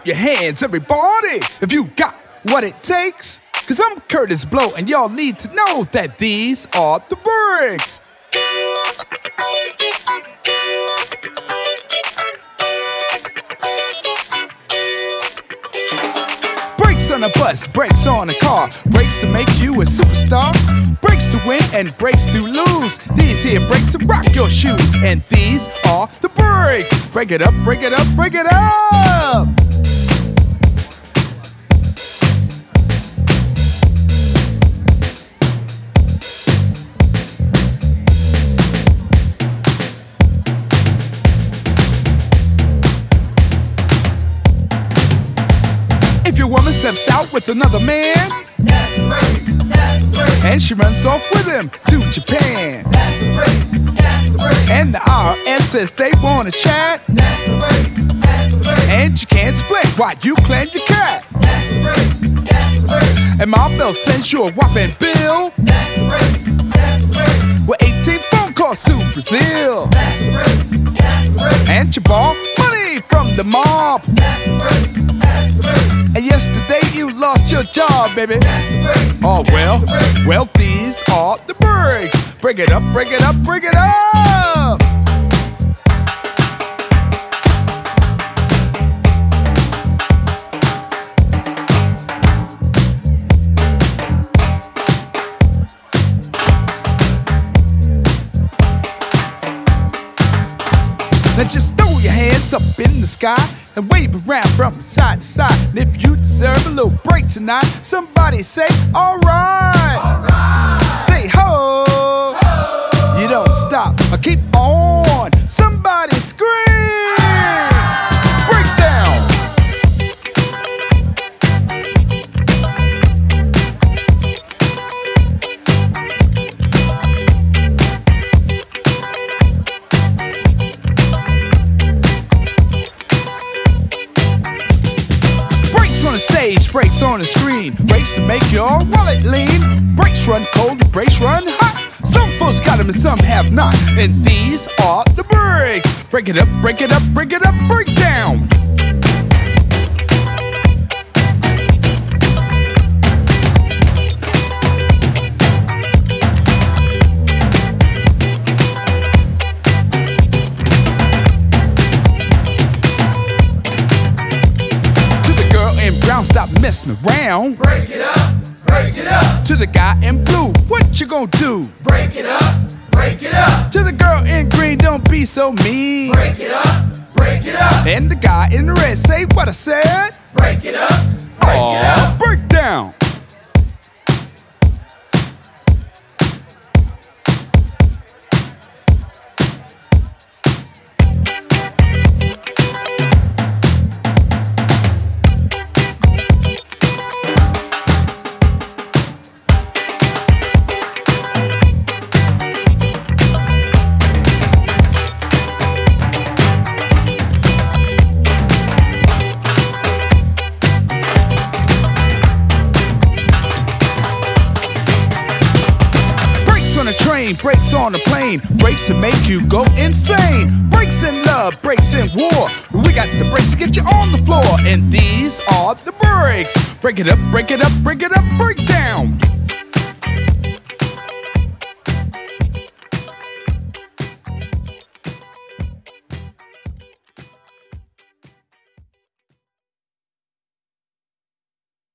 clap your hands, everybody, if you got what it takes. Cause I'm Curtis Blow, and y'all need to know that these are the bricks. Brakes on a bus, brakes on a car, brakes to make you a superstar, brakes to win and brakes to lose. These here brakes will rock your shoes, and these are the bricks. Break it up, break it up, break it up. If your woman steps out with another man, that's the race, that's the race. And she runs off with him to Japan, That's the race, that's the race. and the IRS says they wanna chat, That's the race, that's the race. and you can't explain why you claim your cat. That's the race, that's the race. And my bill sends you a whopping bill That's the race, that's the race. with 18 phone calls to Brazil, That's the race, that's the race. and you borrow money from the mob. That's the race, that's the race. And yesterday you lost your job, baby. That's the race. Oh well, these are the bricks. Break it up, break it up, break it up. Now just throw your hands up in the sky and wave around from side to side. And if you deserve a little break tonight, somebody say, alright. Alright. Say ho. Ho. You don't stop or keep on. Somebody scream. Break down. Brakes on the stage, brakes on the screen, brakes to make your wallet lean. Brakes run cold, brakes run hot. Some folks got them and some have not. And these are the bricks. Break it up, break it up, break it up, break down. To the girl in brown, stop messing around. Break it up, break it up. To the guy in blue, what you gonna do? Break it up, break it up. To the girl in green, don't be so mean. Break it up, break it up. And the guy in the red, say what I said. Break it up, break it up. Break down. Brakes on a train, brakes on a plane, brakes to make you go insane. Brakes in love, brakes in war. We got the brakes to get you on the floor, and these are the bricks. Break it up, break it up, break it up, break down.